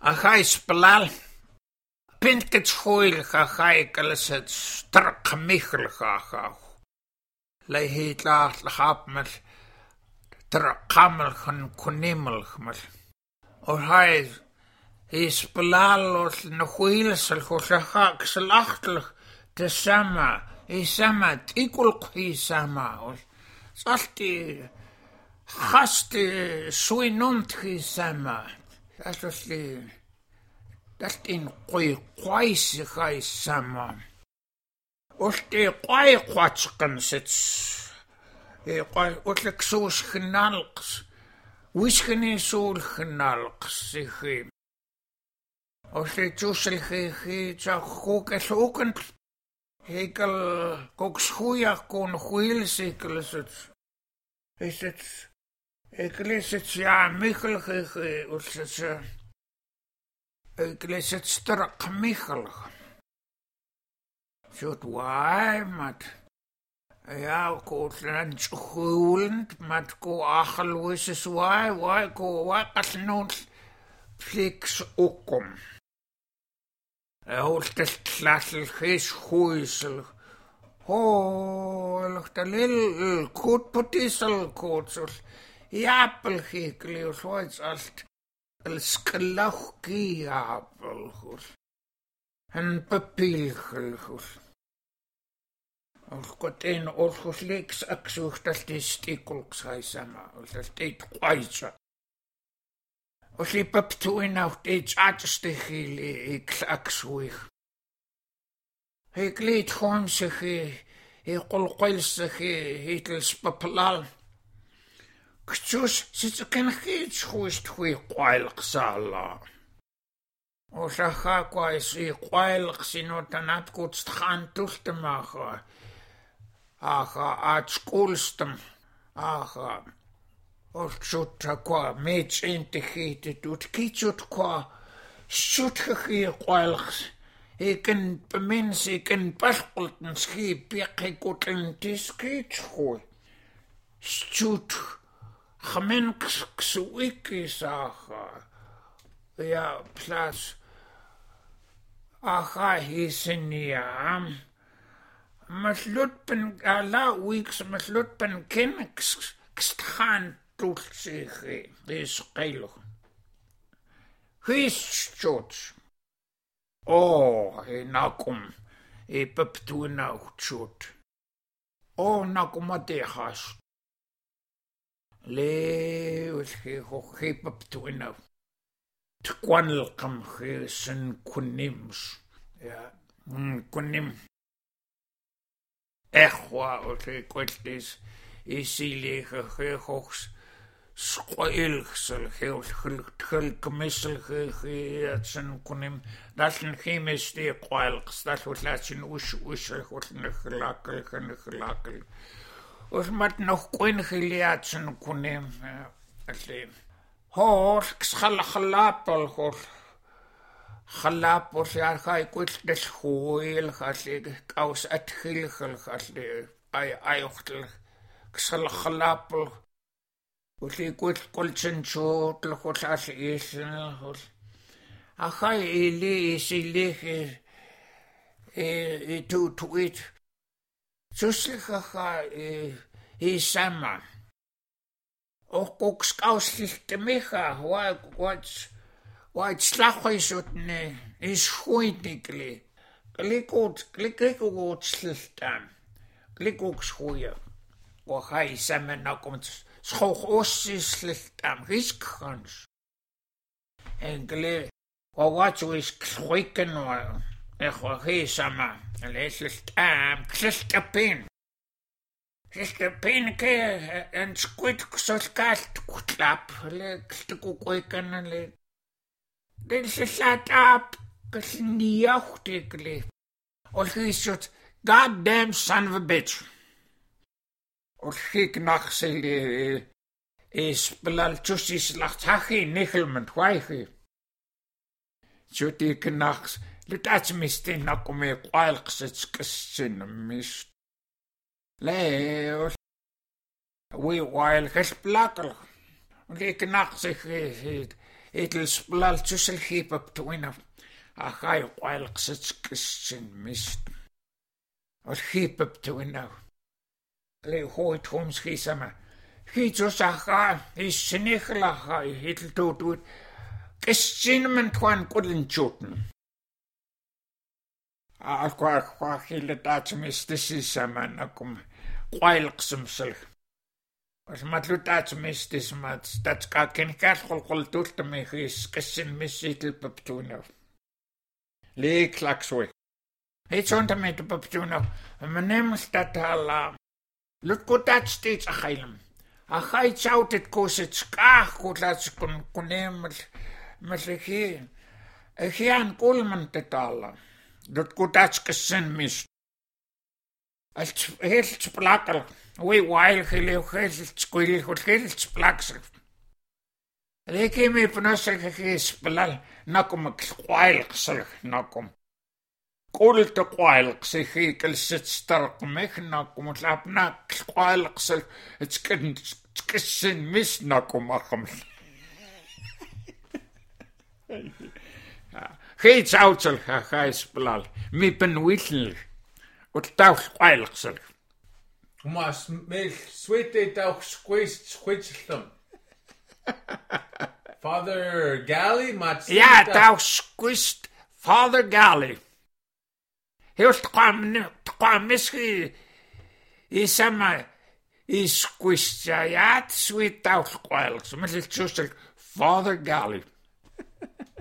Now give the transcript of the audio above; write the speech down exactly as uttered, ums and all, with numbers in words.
Achai spelal. Pinket schoil achai kalset strak michel gachau. Lei heet laat lachapmel. Trak kamel gaan kunimel gmel. Or hij is spelal of nog wielsel gozaak slachtelig te sama. Is sama tikul ki sama. Salti gaste suinont ki sama. Dat was die. Dat in qoi qais kai sama. Os die qoi qatskens sits. E qoi otlek soos genalks. Wiskene sool genalks sig. Os die tusel ge ge ja gok es okent. Hekel kok schoeia kon goeil sekel is het. Is het ik lees het ja Michel ge os het ik lees het strak Michel. Zot waai mat ja ko dan schoolend mat ko achloos is waai waai ko wat non fix okom. Hij hoort het klassel gees goeisel. Oh, lucht een lil koot potisel koot zo. Japel gekele zoiets als een skelauwkie japel goed. En papielgel goed. Als kot een oorgos leeks ik zocht dat die stekelks hij sama. Als dat deed kwijtje. Als je pap toe nou iets anders te gele ik ik zoeg. Ik leed gewoon zich ik kolkoil zich hetels papalal. Ktus zit ik een iets goed goed kwalijk sala. Als ik ga kwais ik kwalijk zien wat dan het goed gaan toe te maken. Ach, uit schoolstem. Ach. Of zoet qua meets in te gieten doet, kiet qua zoet gegeer kwalig. Ik kan bemens, ik kan paspoorten schip, ik kan een tiskiet schooi. Zoet gemenks zo ik is ach. Ja, plaats. Ach, is in ja. Maslutpen, ala weeks, maslutpen kenniks, gaan. Tot zich is geilig. Geest shot. Oh, he nakom. He pep toe nou shot. Oh, nakom wat hij has. Leeuw, he he pep toe nou. Tquanel kam he sen kunims. Ja, kunim. Echt waar, wat hij kwijt is. Is hij liggen, he hogs. Schoilgsel, heel gemissel, het zijn konim, dat is een chemisch die kwailgs, dat wordt laat zien oes, oesel, wordt een gelakkel, een gelakkel. Of met nog koin geleerd zijn konim, alleen. Hoor, ik schal gelapel, hoor. Gelapel, ja, ga ik uit de schoil, ga ik aus het gilgel, ga ik eiochtel, ik schal gelapel. Os ik word kolchencho tlokos as is os achai ili is ili e tu tweet suslicha e sama och kok skauslichte mecha wat wat wat slachhoisot ne is goeidikli klikot klikot sliftam klikok schoeie och hij sama nou komt schoog ossis slecht aan riskans. Enkele, wat zo is schrikken hoor. Echt wel geesama. En lees slecht aan, slecht kapin. Slecht kapin keer en squid zoals kaart klap. Slecht koeken en le. Dit is laat op, dat is niet jouw tekele. Of is het goddamn son of a bitch. Als ik nog zei, is belangrijk is lacht hachi nichel met waaiche. Zo ik nog, dat is misschien nog om je kwalijk zit kussen mist. Leeuw, we waailig is plakkel. Want ik nog zeg, It'll splal tussel heap up to win of a high while such Christian mist. Or heap up to win now. Lay hoit homes he summer. He just a high, he's cynical a high, it'll do it. Christian man twan couldn't shoot me. I'll quack quack he let that miss this is a man a come while himself. As matlutat mis this mat that's ka ken kasol kol tult me his Christian miss it'll paptuno. Lee claxway. It's on to me to paptuno. My name is that Allah. Look good that states a hailum. A high shouted cause it's ka kutlats kun kunem Maslehi. A hian kulman tetala. That good that's Christian miss. Als heel splakker. We while heel heel squeal goed heel splakker. They came up no sel he splal nakom while sel nakom. Kol te while se he kel sit stark mech nakom lap nak while sel it's kind kissen mis nakom acham. Heets outsel ha ha splal. Mi pen whistle. Wat tauch while Mas milk sweet tauch squeezed squidgedom. Father Galley, mat. Ja, tauch squeezed Father Galley. Heus kwam kwam mischi is ama is squeezed ja sweet tauch while. So mit just Father Galley.